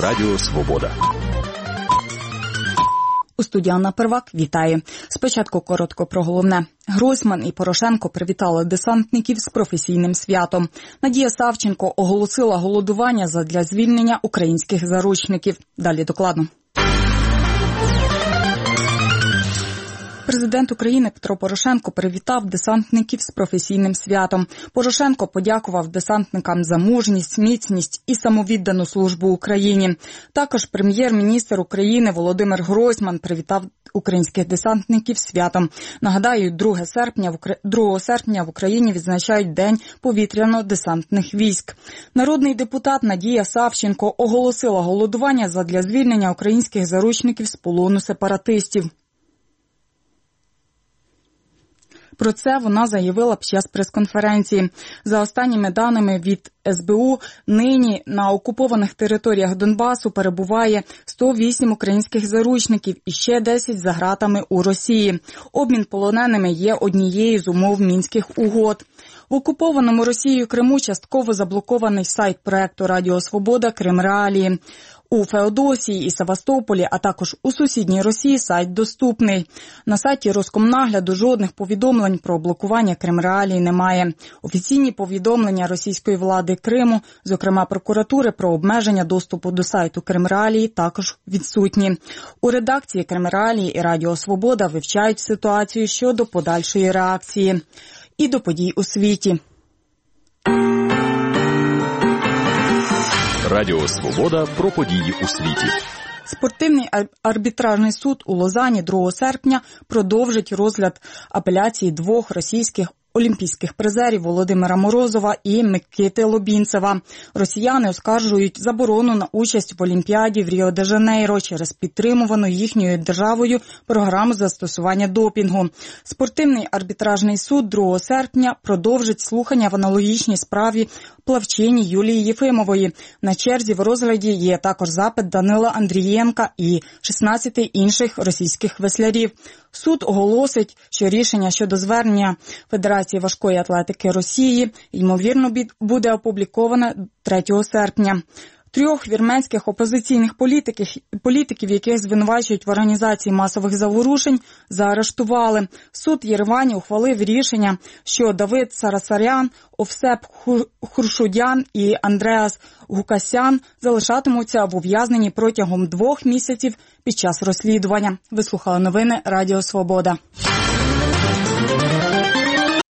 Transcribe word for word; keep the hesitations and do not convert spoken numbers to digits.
Радіо Свобода. У студії Анна Первак вітає. Спочатку коротко про головне. Гройсман і Порошенко привітали десантників з професійним святом. Надія Савченко оголосила голодування задля звільнення українських заручників. Далі докладно. Президент України Петро Порошенко привітав десантників з професійним святом. Порошенко подякував десантникам за мужність, міцність і самовіддану службу Україні. Також прем'єр-міністр України Володимир Гройсман привітав українських десантників з святом. Нагадаю, другого серпня в Україні відзначають День повітряно-десантних військ. Народний депутат Надія Савченко оголосила голодування задля звільнення українських заручників з полону сепаратистів. Про це вона заявила під час прес-конференції. За останніми даними від ес бе у, нині на окупованих територіях Донбасу перебуває сто вісім українських заручників і ще десять за ґратами у Росії. Обмін полоненими є однією з умов Мінських угод. В окупованому Росією Криму частково заблокований сайт проекту Радіо Свобода «Крим Реалії». У Феодосії і Севастополі, а також у сусідній Росії сайт доступний. На сайті Роскомнагляду жодних повідомлень про блокування Крим Реалії немає. Офіційні повідомлення російської влади Криму, зокрема прокуратури, про обмеження доступу до сайту Крим Реалії також відсутні. У редакції Крим Реалії і Радіо Свобода вивчають ситуацію щодо подальшої реакції. І до подій у світі. Радіо Свобода про події у світі. Спортивний арбітражний суд у Лозанні другого серпня продовжить розгляд апеляції двох російських олімпійських призерів Володимира Морозова і Микити Лобінцева. Росіяни оскаржують заборону на участь в Олімпіаді в Ріо-де-Жанейро через підтримувану їхньою державою програму застосування допінгу. Спортивний арбітражний суд другого серпня продовжить слухання в аналогічній справі плавчині Юлії Єфимової. На черзі в розгляді є також запит Данила Андрієнка і шістнадцяти інших російських веслярів. Суд оголосить, що рішення щодо звернення Федерації важкої атлетики Росії, ймовірно, буде опубліковане третього серпня. Трьох вірменських опозиційних політиків, політиків, яких звинувачують в організації масових заворушень, заарештували. Суд Єревані ухвалив рішення, що Давид Сарасарян, Овсеп Хуршудян і Андреас Гукасян залишатимуться в ув'язненні протягом двох місяців під час розслідування. Ви слухали новини Радіо Свобода.